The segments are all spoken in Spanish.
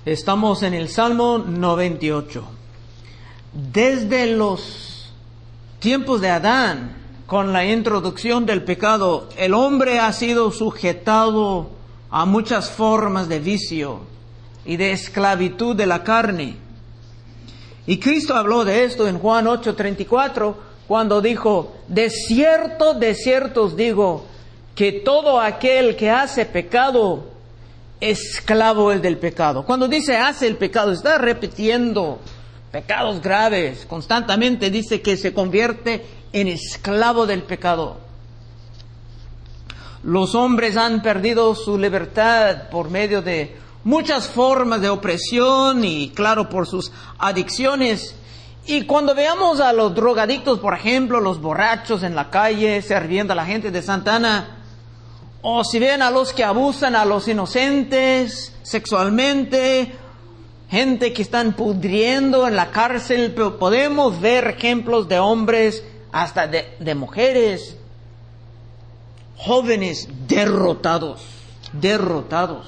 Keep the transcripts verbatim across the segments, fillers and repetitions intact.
Estamos en el Salmo noventa y ocho. Desde los tiempos de Adán, con la introducción del pecado, el hombre ha sido sujetado a muchas formas de vicio y de esclavitud de la carne. Y Cristo habló de esto en Juan ocho treinta y cuatro, cuando dijo: de cierto, de cierto os digo, que todo aquel que hace pecado, esclavo es del pecado. Cuando dice hace el pecado, está repitiendo pecados graves. Constantemente dice que se convierte en esclavo del pecado. Los hombres han perdido su libertad por medio de muchas formas de opresión y, claro, por sus adicciones. Y cuando veamos a los drogadictos, por ejemplo, los borrachos en la calle, sirviendo a la gente de Santa Ana, o si ven a los que abusan a los inocentes sexualmente, gente que están pudriendo en la cárcel, pero podemos ver ejemplos de hombres, hasta de, de mujeres, jóvenes derrotados, derrotados.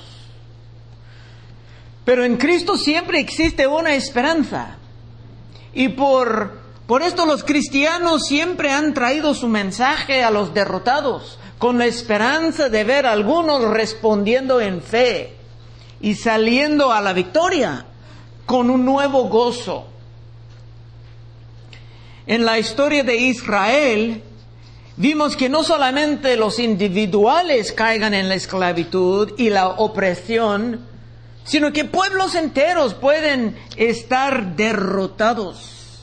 Pero en Cristo siempre existe una esperanza. Y por, por esto los cristianos siempre han traído su mensaje a los derrotados, con la esperanza de ver a algunos respondiendo en fe y saliendo a la victoria con un nuevo gozo. En la historia de Israel, vimos que no solamente los individuales caigan en la esclavitud y la opresión, sino que pueblos enteros pueden estar derrotados.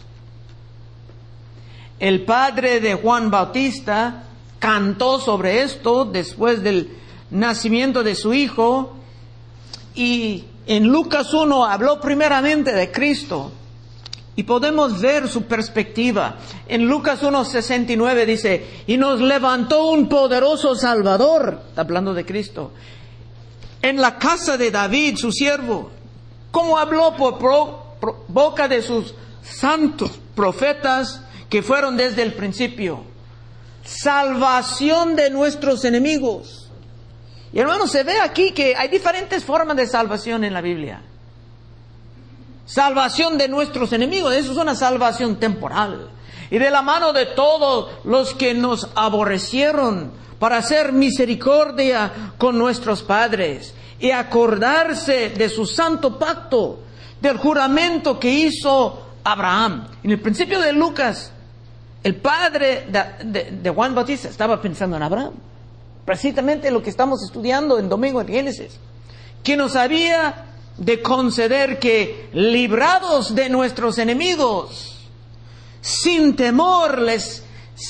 El padre de Juan Bautista cantó sobre esto después del nacimiento de su hijo, y en Lucas uno habló primeramente de Cristo, y podemos ver su perspectiva. En Lucas uno sesenta y nueve dice: y nos levantó un poderoso Salvador, hablando de Cristo, en la casa de David, su siervo, como habló por pro, pro, boca de sus santos profetas que fueron desde el principio. Salvación de nuestros enemigos. Y hermanos, se ve aquí que hay diferentes formas de salvación en la Biblia. Salvación de nuestros enemigos, eso es una salvación temporal. Y de la mano de todos los que nos aborrecieron, para hacer misericordia con nuestros padres y acordarse de su santo pacto, del juramento que hizo Abraham. En el principio de Lucas, el padre de, de, de Juan Bautista estaba pensando en Abraham. Precisamente lo que estamos estudiando en domingo en Génesis, que nos había de conceder que, librados de nuestros enemigos, sin temor les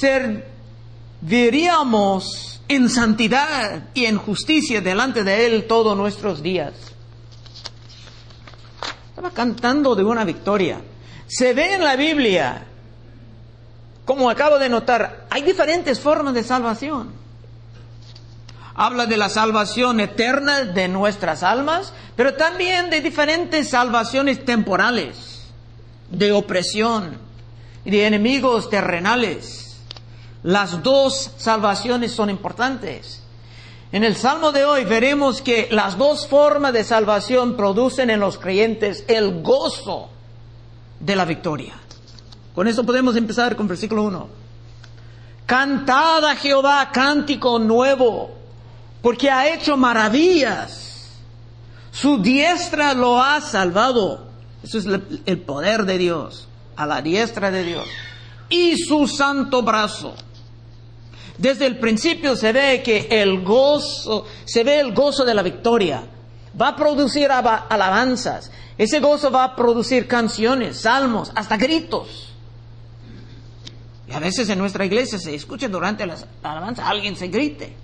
serviríamos en santidad y en justicia delante de Él todos nuestros días. Estaba cantando de una victoria. Se ve en la Biblia, como acabo de notar, hay diferentes formas de salvación. Habla de la salvación eterna de nuestras almas, pero también de diferentes salvaciones temporales, de opresión y de enemigos terrenales. Las dos salvaciones son importantes. En el Salmo de hoy veremos que las dos formas de salvación producen en los creyentes el gozo de la victoria. Con eso podemos empezar con versículo uno. Cantad a Jehová cántico nuevo, porque ha hecho maravillas. Su diestra lo ha salvado. Eso es el poder de Dios, a la diestra de Dios. Y su santo brazo. Desde el principio se ve que el gozo, se ve el gozo de la victoria. Va a producir alabanzas. Ese gozo va a producir canciones, salmos, hasta gritos. Y a veces en nuestra iglesia se escucha durante la alabanza, alguien se grite.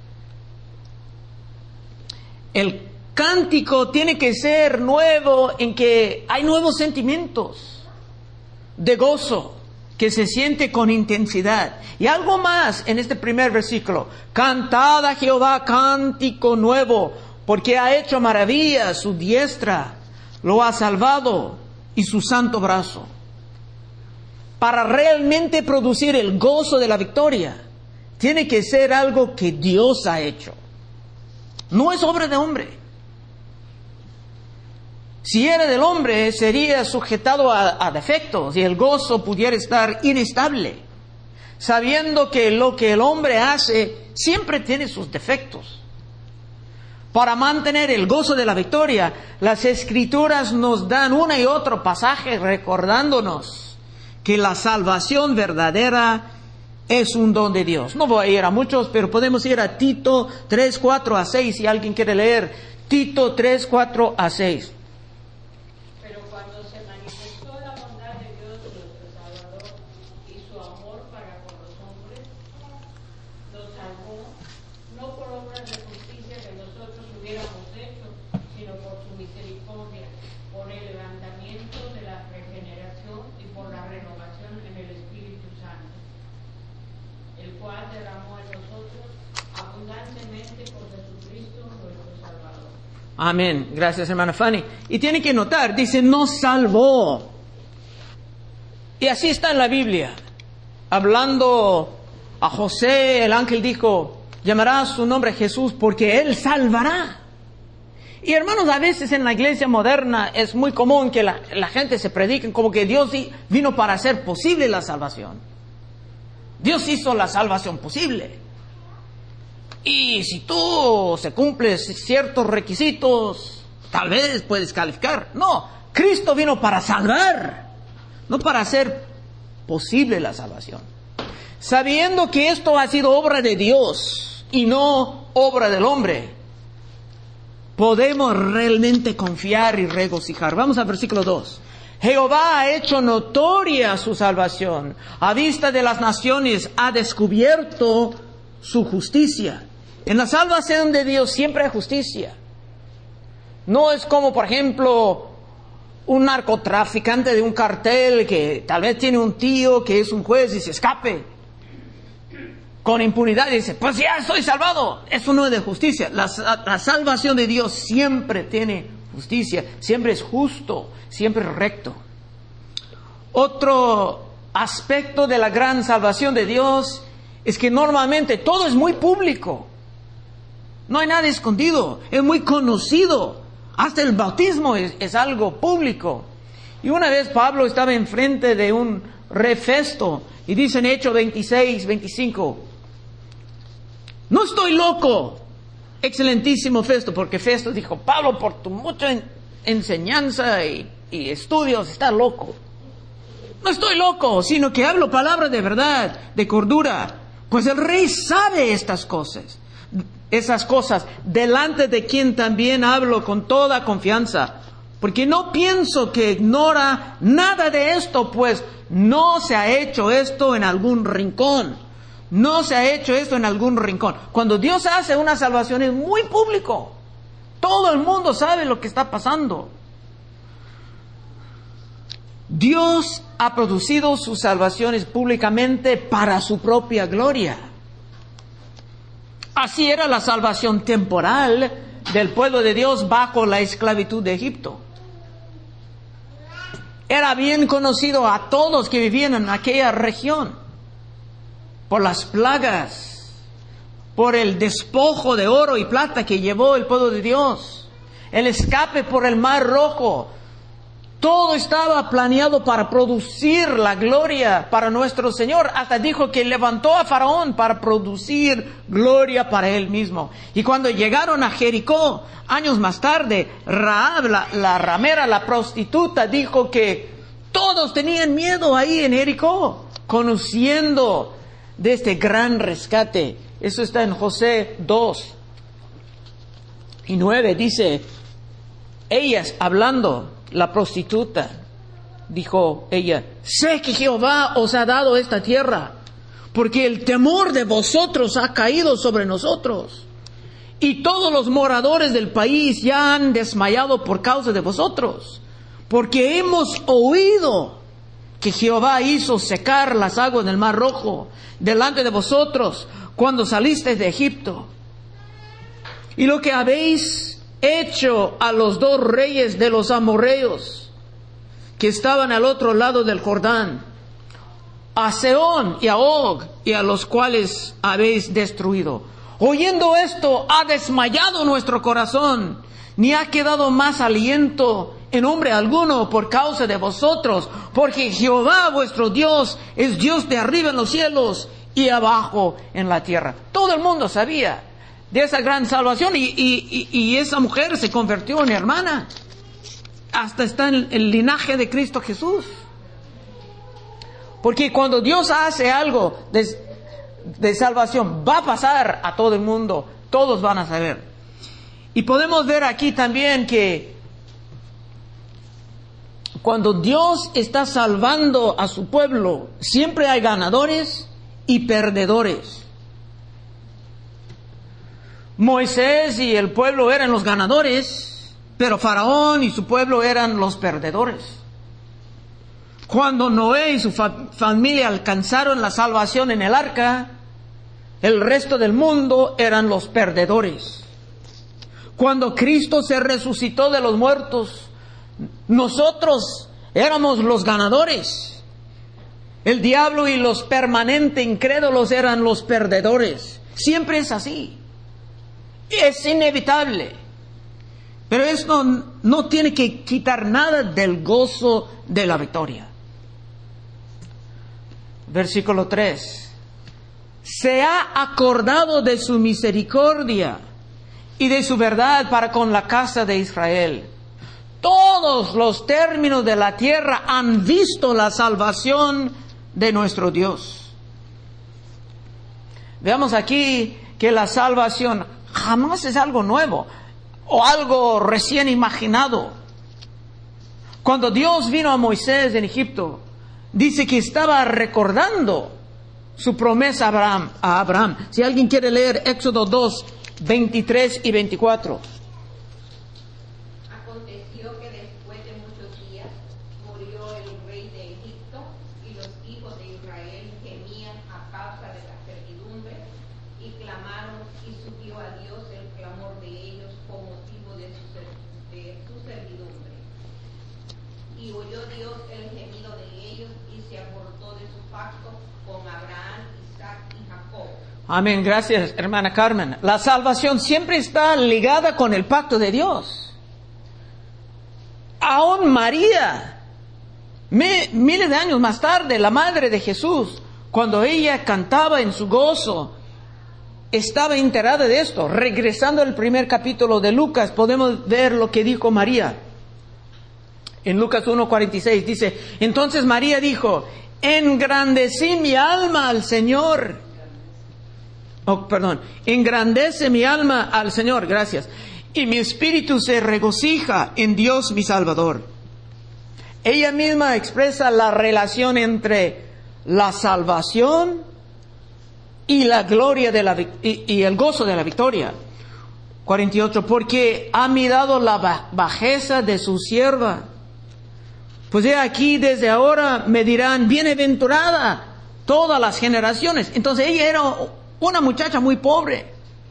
El cántico tiene que ser nuevo, en que hay nuevos sentimientos de gozo que se siente con intensidad. Y algo más en este primer versículo: cantad a Jehová cántico nuevo, porque ha hecho maravillas, su diestra lo ha salvado y su santo brazo. Para realmente producir el gozo de la victoria, tiene que ser algo que Dios ha hecho. No es obra de hombre. Si era del hombre, sería sujetado a, a defectos y el gozo pudiera estar inestable, sabiendo que lo que el hombre hace siempre tiene sus defectos. Para mantener el gozo de la victoria, las Escrituras nos dan una y otro pasaje recordándonos que la salvación verdadera es un don de Dios. No voy a ir a muchos, pero podemos ir a Tito tres, cuatro a seis, si alguien quiere leer. Tito tres, cuatro a seis. Pero cuando se manifestó la bondad de Dios nuestro Salvador y su amor para con los hombres, nos salvó, no por obras de justicia que nosotros hubiéramos hecho, sino por su misericordia, por el levantamiento de la regeneración y por la renovación en el Espíritu Santo, el cual derramó en nosotros abundantemente por Jesucristo nuestro Salvador. Amén. Gracias, hermana Fanny. Y tiene que notar, dice, nos salvó. Y así está en la Biblia. Hablando a José, el ángel dijo, llamará su nombre Jesús porque Él salvará. Y hermanos, a veces en la iglesia moderna es muy común que la, la gente se predique como que Dios vino para hacer posible la salvación. Dios hizo la salvación posible. Y si tú se cumples ciertos requisitos, tal vez puedes calificar. No, Cristo vino para salvar, no para hacer posible la salvación. Sabiendo que esto ha sido obra de Dios y no obra del hombre, podemos realmente confiar y regocijar. Vamos al versículo dos. Jehová ha hecho notoria su salvación. A vista de las naciones ha descubierto su justicia. En la salvación de Dios siempre hay justicia. No es como, por ejemplo, un narcotraficante de un cartel que tal vez tiene un tío que es un juez y se escape con impunidad y dice, pues ya estoy salvado. Eso no es de justicia. La, la salvación de Dios siempre tiene justicia, siempre es justo, siempre es recto. Otro aspecto de la gran salvación de Dios es que normalmente todo es muy público. No hay nada escondido, es muy conocido. Hasta el bautismo es, es algo público. Y una vez Pablo estaba enfrente de un rey Festo y dice en Hechos veintiséis, veinticinco, no estoy loco, excelentísimo Festo, porque Festo dijo, Pablo, por tu mucha en, enseñanza y, y estudios, está loco. No estoy loco, sino que hablo palabras de verdad, de cordura, pues el rey sabe estas cosas. Esas cosas, delante de quien también hablo con toda confianza, porque no pienso que ignora nada de esto, pues no se ha hecho esto en algún rincón, no se ha hecho esto en algún rincón. Cuando Dios hace una salvación es muy público, todo el mundo sabe lo que está pasando. Dios ha producido sus salvaciones públicamente para su propia gloria. Así era la salvación temporal del pueblo de Dios bajo la esclavitud de Egipto. Era bien conocido a todos que vivían en aquella región por las plagas, por el despojo de oro y plata que llevó el pueblo de Dios, el escape por el Mar Rojo. Todo estaba planeado para producir la gloria para nuestro Señor. Hasta dijo que levantó a Faraón para producir gloria para él mismo. Y cuando llegaron a Jericó, años más tarde, Rahab, la, la ramera, la prostituta, dijo que todos tenían miedo ahí en Jericó, conociendo de este gran rescate. Eso está en Josué dos y nueve. Dice, ellas hablando, la prostituta, dijo ella, sé que Jehová os ha dado esta tierra, porque el temor de vosotros ha caído sobre nosotros, y todos los moradores del país ya han desmayado por causa de vosotros, porque hemos oído que Jehová hizo secar las aguas del Mar Rojo delante de vosotros cuando salisteis de Egipto, y lo que habéis hecho a los dos reyes de los amorreos que estaban al otro lado del Jordán, a Sehón y a Og, y a los cuales habéis destruido. Oyendo esto, ha desmayado nuestro corazón, ni ha quedado más aliento en hombre alguno por causa de vosotros, porque Jehová vuestro Dios es Dios de arriba en los cielos y abajo en la tierra. Todo el mundo sabía de esa gran salvación y, y, y, y esa mujer se convirtió en hermana. Hasta está en el linaje de Cristo Jesús. Porque cuando Dios hace algo de, de salvación, va a pasar a todo el mundo. Todos van a saber. Y podemos ver aquí también que cuando Dios está salvando a su pueblo, siempre hay ganadores y perdedores. Moisés y el pueblo eran los ganadores, pero Faraón y su pueblo eran los perdedores. Cuando Noé y su fa- familia alcanzaron la salvación en el arca, el resto del mundo eran los perdedores. Cuando Cristo se resucitó de los muertos, nosotros éramos los ganadores. El diablo y los permanentes incrédulos eran los perdedores. Siempre es así. Es inevitable. Pero esto no tiene que quitar nada del gozo de la victoria. Versículo tres. Se ha acordado de su misericordia y de su verdad para con la casa de Israel. Todos los términos de la tierra han visto la salvación de nuestro Dios. Veamos aquí que la salvación jamás es algo nuevo o algo recién imaginado. Cuando Dios vino a Moisés en Egipto, dice que estaba recordando su promesa a Abraham. A Abraham. Si alguien quiere leer Éxodo dos, veintitrés y veinticuatro. Aconteció que después de muchos días murió el rey de Egipto, y los hijos de Israel gemían a causa de la servidumbre, y clamaron, y subió a Dios el clamor de ellos con motivo de su, ser, de su servidumbre. Y oyó Dios el gemido de ellos, y se acordó de su pacto con Abraham, Isaac y Jacob. Amén, gracias hermana Carmen. La salvación siempre está ligada con el pacto de Dios. Aún María, me, miles de años más tarde, la madre de Jesús, cuando ella cantaba en su gozo, estaba enterada de esto. Regresando al primer capítulo de Lucas, podemos ver lo que dijo María. En Lucas uno cuarenta y seis dice, entonces María dijo, engrandecí mi alma al Señor. Oh, perdón, engrandece mi alma al Señor, gracias. Y mi espíritu se regocija en Dios mi Salvador. Ella misma expresa la relación entre la salvación y la gloria de la y, y el gozo de la victoria. cuarenta y ocho, porque ha mirado la bajeza de su sierva. Pues he aquí, desde ahora me dirán, bienaventurada todas las generaciones. Entonces ella era una muchacha muy pobre.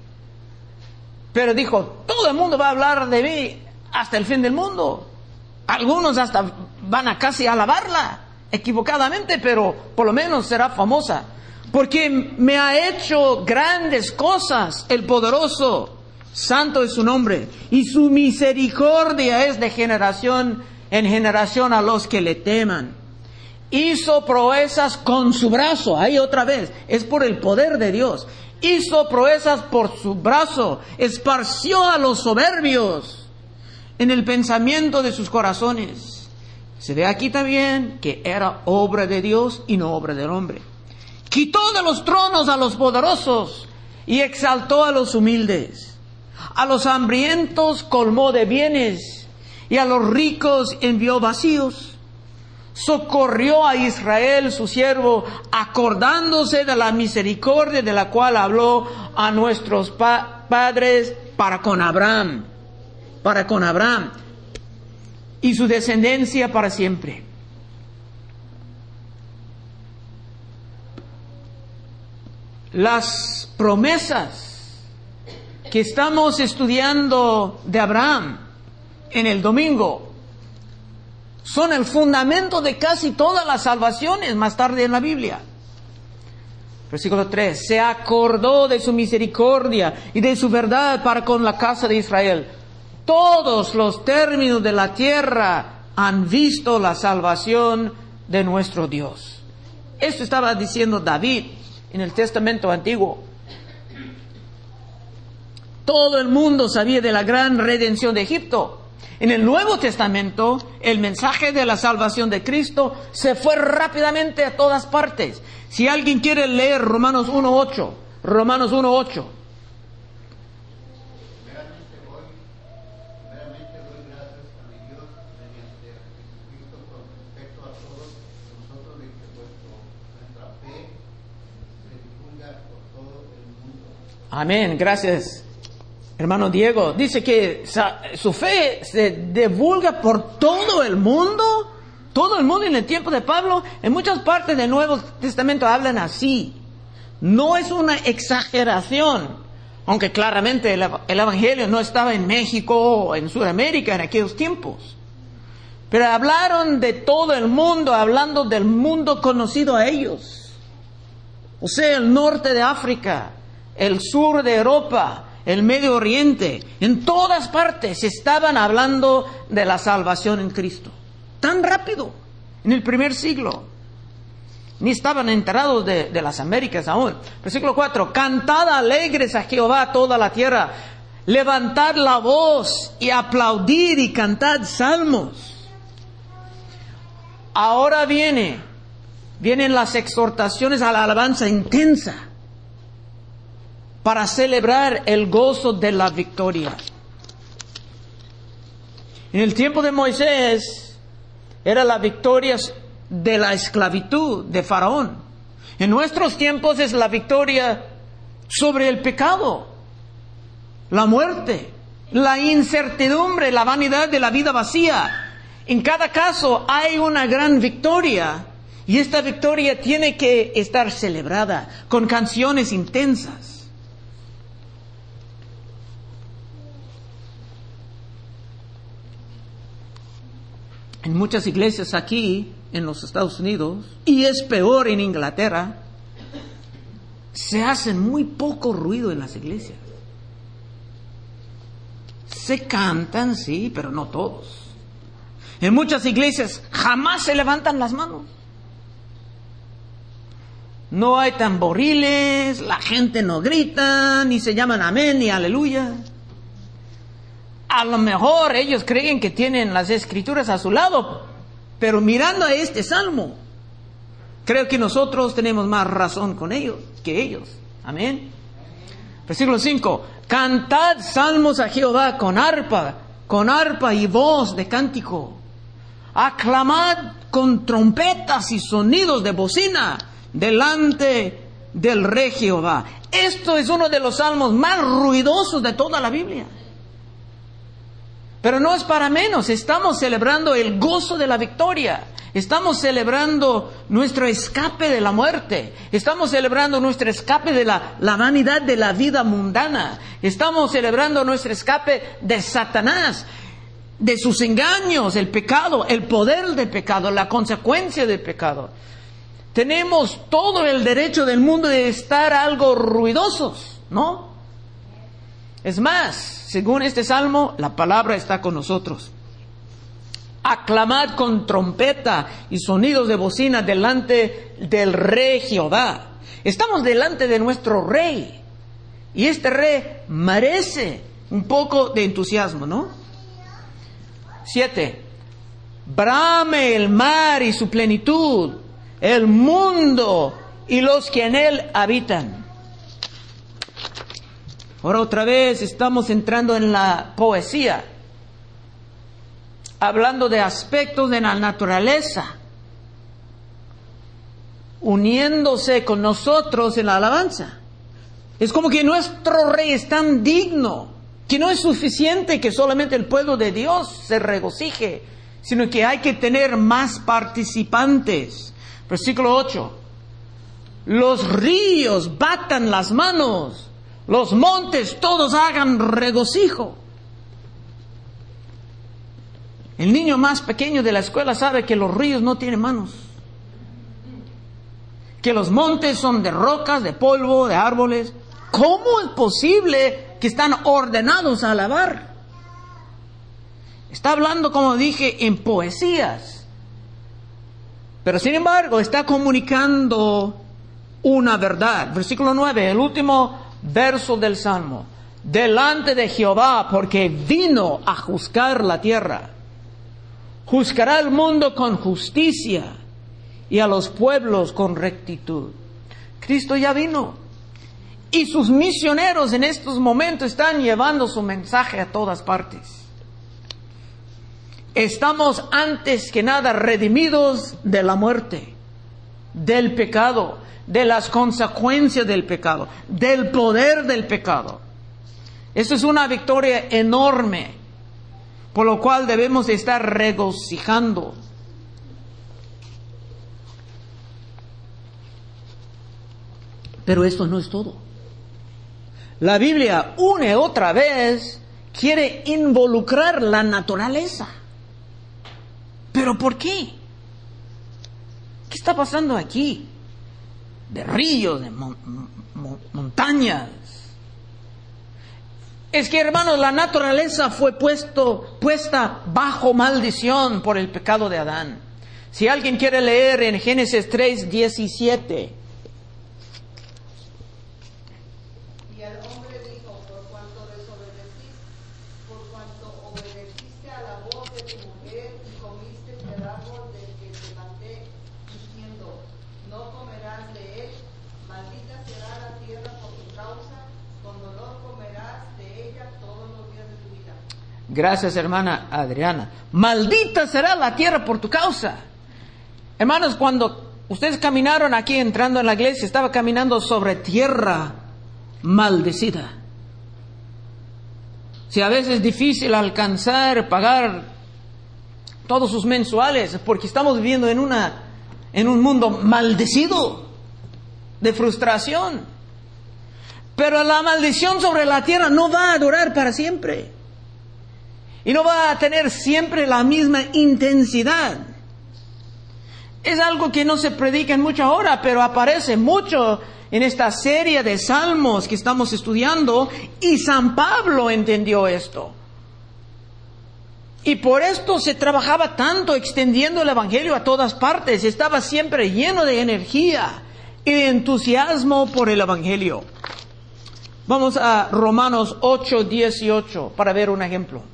Pero dijo, todo el mundo va a hablar de mí hasta el fin del mundo. Algunos hasta van a casi alabarla, equivocadamente, pero por lo menos será famosa. Porque me ha hecho grandes cosas el poderoso, santo es su nombre. Y su misericordia es de generación en generación a los que le teman. Hizo proezas con su brazo, ahí otra vez, es por el poder de Dios. Hizo proezas por su brazo, esparció a los soberbios en el pensamiento de sus corazones. Se ve aquí también que era obra de Dios y no obra del hombre. Quitó de los tronos a los poderosos y exaltó a los humildes. A los hambrientos colmó de bienes y a los ricos envió vacíos. Socorrió a Israel su siervo, acordándose de la misericordia de la cual habló a nuestros pa- padres para con Abraham, para con Abraham y su descendencia para siempre. Las promesas que estamos estudiando de Abraham en el domingo son el fundamento de casi todas las salvaciones más tarde en la Biblia. Versículo tres. Se acordó de su misericordia y de su verdad para con la casa de Israel. todos los términos de la tierra han visto la salvación de nuestro Dios. Esto estaba diciendo David en el Testamento Antiguo. Todo el mundo sabía de la gran redención de Egipto. En el Nuevo Testamento, el mensaje de la salvación de Cristo se fue rápidamente a todas partes. Si alguien quiere leer Romanos uno ocho, Romanos uno ocho. Primeramente doy, primeramente doy gracias a mi Dios mediante Jesucristo con respecto a todos nosotros de que vuestro, nuestra fe se divulga por todo el mundo. Amén, gracias. Hermano Diego, dice que su fe se divulga por todo el mundo. Todo el mundo en el tiempo de Pablo, en muchas partes del Nuevo Testamento hablan así. No es una exageración, aunque claramente el, el Evangelio no estaba en México o en Sudamérica en aquellos tiempos. Pero hablaron de todo el mundo, hablando del mundo conocido a ellos. O sea, el norte de África, el sur de Europa, el Medio Oriente, en todas partes estaban hablando de la salvación en Cristo. Tan rápido, en el primer siglo. Ni estaban enterados de, de las Américas aún. Versículo cuatro, cantad alegres a Jehová toda la tierra, levantad la voz y aplaudid y cantad salmos. Ahora viene, vienen las exhortaciones a la alabanza intensa, para celebrar el gozo de la victoria. En el tiempo de Moisés era la victoria de la esclavitud de Faraón. En nuestros tiempos es la victoria sobre el pecado, la muerte, la incertidumbre, la vanidad de la vida vacía. En cada caso hay una gran victoria y esta victoria tiene que estar celebrada con canciones intensas. En muchas iglesias aquí, en los Estados Unidos, y es peor en Inglaterra, se hace muy poco ruido en las iglesias. Se cantan, sí, pero no todos. En muchas iglesias jamás se levantan las manos. No hay tamboriles, la gente no grita, ni se llaman amén ni aleluya. A lo mejor ellos creen que tienen las escrituras a su lado, pero mirando a este salmo, creo que nosotros tenemos más razón con ellos que ellos. Amén. Versículo cinco. Cantad salmos a Jehová con arpa, con arpa y voz de cántico. Aclamad con trompetas y sonidos de bocina delante del Rey Jehová. Esto es uno de los salmos más ruidosos de toda la Biblia. Pero no es para menos, estamos celebrando el gozo de la victoria. Estamos celebrando nuestro escape de la muerte. Estamos celebrando nuestro escape de la, la vanidad de la vida mundana. Estamos celebrando nuestro escape de Satanás, de sus engaños, el pecado, el poder del pecado, la consecuencia del pecado. Tenemos todo el derecho del mundo de estar algo ruidosos, ¿no? Es más, según este salmo, la palabra está con nosotros. Aclamad con trompeta y sonidos de bocina delante del Rey Jehová. Estamos delante de nuestro Rey. Y este Rey merece un poco de entusiasmo, ¿no? Siete. Brame el mar y su plenitud, el mundo y los que en él habitan. Ahora otra vez estamos entrando en la poesía, hablando de aspectos de la naturaleza, uniéndose con nosotros en la alabanza. Es como que nuestro Rey es tan digno, que no es suficiente que solamente el pueblo de Dios se regocije, sino que hay que tener más participantes. Versículo ocho. Los ríos batan las manos, los montes todos hagan regocijo. El niño más pequeño de la escuela sabe que los ríos no tienen manos, que los montes son de rocas, de polvo, de árboles. ¿Cómo es posible que están ordenados a alabar? Está hablando, como dije, en poesías. Pero sin embargo, está comunicando una verdad. Versículo nueve, el último verso del Salmo. Delante de Jehová, porque vino a juzgar la tierra. Juzgará al mundo con justicia y a los pueblos con rectitud. Cristo ya vino. Y sus misioneros en estos momentos están llevando su mensaje a todas partes. Estamos antes que nada redimidos de la muerte, del pecado, de las consecuencias del pecado, del poder del pecado. Eso es una victoria enorme, por lo cual debemos de estar regocijando. Pero esto no es todo. La Biblia, una y otra vez, quiere involucrar la naturaleza. ¿Pero por qué? ¿Qué está pasando aquí? De ríos, de mon- mon- montañas. Es que, hermanos, la naturaleza fue puesto, puesta bajo maldición por el pecado de Adán. Si alguien quiere leer en Génesis tres, diecisiete. Y el hombre dijo, por cuanto desobedeciste, por cuanto obedeciste a la voz de tu mujer y comiste del árbol del que te mandé, diciendo, no comerás de él, maldita será la tierra por tu causa, con dolor comerás de ella todos los días de tu vida. Gracias, hermana Adriana. Maldita será la tierra por tu causa. Hermanos, cuando ustedes caminaron aquí entrando en la iglesia, estaba caminando sobre tierra maldecida. Si a veces es difícil alcanzar, pagar todos sus mensuales, porque estamos viviendo en una, en un mundo maldecido, de frustración. Pero la maldición sobre la tierra no va a durar para siempre. Y no va a tener siempre la misma intensidad. Es algo que no se predica en mucha hora, pero aparece mucho en esta serie de salmos que estamos estudiando, y San Pablo entendió esto. Y por esto se trabajaba tanto extendiendo el evangelio a todas partes. Estaba siempre lleno de energía y de entusiasmo por el evangelio. Vamos a Romanos ocho, dieciocho para ver un ejemplo.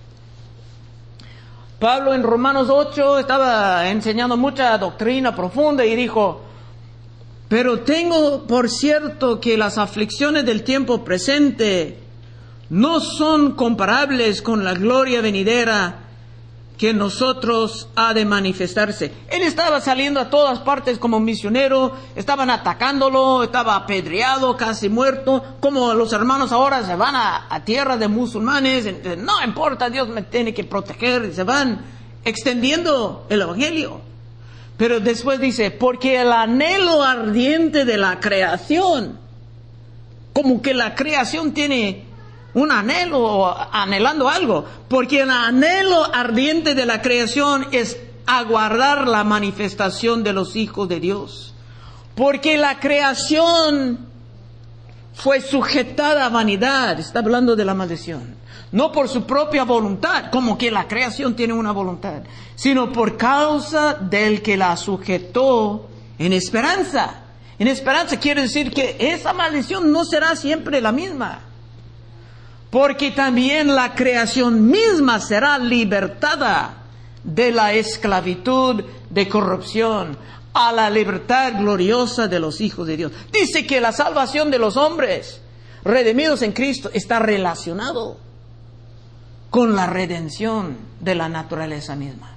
Pablo en Romanos ocho estaba enseñando mucha doctrina profunda y dijo: pero tengo por cierto que las aflicciones del tiempo presente no son comparables con la gloria venidera que en nosotros ha de manifestarse. Él estaba saliendo a todas partes como misionero, estaban atacándolo, estaba apedreado, casi muerto, como los hermanos ahora se van a, a tierra de musulmanes, no importa, Dios me tiene que proteger, y se van extendiendo el evangelio. Pero después dice, porque el anhelo ardiente de la creación, como que la creación tiene un anhelo o anhelando algo, porque el anhelo ardiente de la creación es aguardar la manifestación de los hijos de Dios. Porque la creación fue sujetada a vanidad, está hablando de la maldición, no por su propia voluntad, como que la creación tiene una voluntad, sino por causa del que la sujetó en esperanza. En esperanza quiere decir que esa maldición no será siempre la misma, porque también la creación misma será libertada de la esclavitud de corrupción a la libertad gloriosa de los hijos de Dios. Dice que la salvación de los hombres redimidos en Cristo está relacionado con la redención de la naturaleza misma.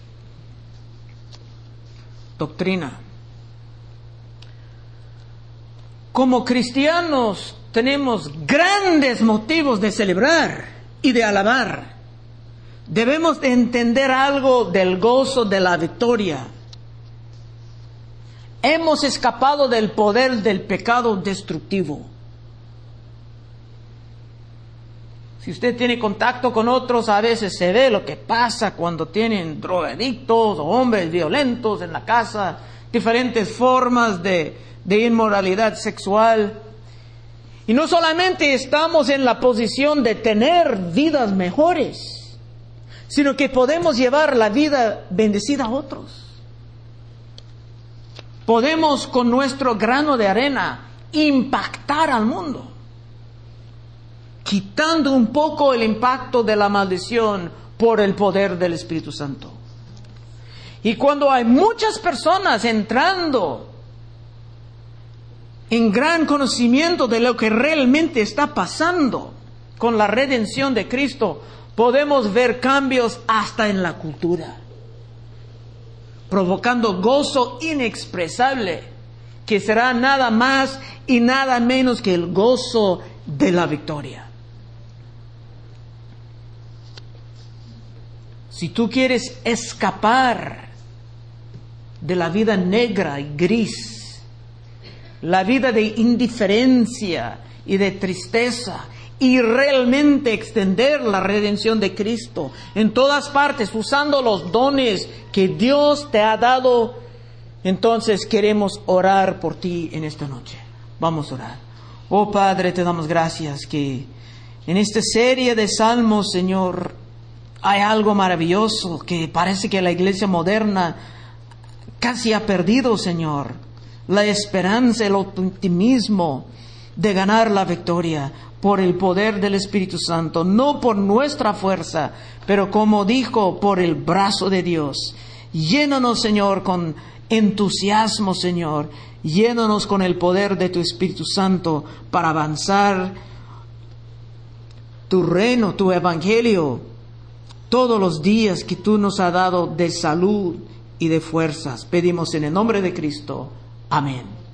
Doctrina. Como cristianos tenemos grandes motivos de celebrar y de alabar. Debemos de entender algo del gozo de la victoria. Hemos escapado del poder del pecado destructivo. Si usted tiene contacto con otros, a veces se ve lo que pasa cuando tienen drogadictos o hombres violentos en la casa, diferentes formas de, de inmoralidad sexual. Y no solamente estamos en la posición de tener vidas mejores, sino que podemos llevar la vida bendecida a otros. Podemos con nuestro grano de arena impactar al mundo, quitando un poco el impacto de la maldición por el poder del Espíritu Santo. Y cuando hay muchas personas entrando en gran conocimiento de lo que realmente está pasando con la redención de Cristo, podemos ver cambios hasta en la cultura, provocando gozo inexpresable, que será nada más y nada menos que el gozo de la victoria. Si tú quieres escapar de la vida negra y gris, la vida de indiferencia y de tristeza, y realmente extender la redención de Cristo en todas partes, usando los dones que Dios te ha dado, entonces queremos orar por ti en esta noche. Vamos a orar. Oh Padre, te damos gracias que en esta serie de salmos, Señor, hay algo maravilloso que parece que la iglesia moderna casi ha perdido, Señor. La esperanza, el optimismo de ganar la victoria por el poder del Espíritu Santo, no por nuestra fuerza, pero como dijo, por el brazo de Dios. Llénanos, Señor, con entusiasmo, Señor. Llénanos con el poder de tu Espíritu Santo para avanzar tu reino, tu evangelio, todos los días que tú nos has dado de salud y de fuerzas. Pedimos en el nombre de Cristo. Amén.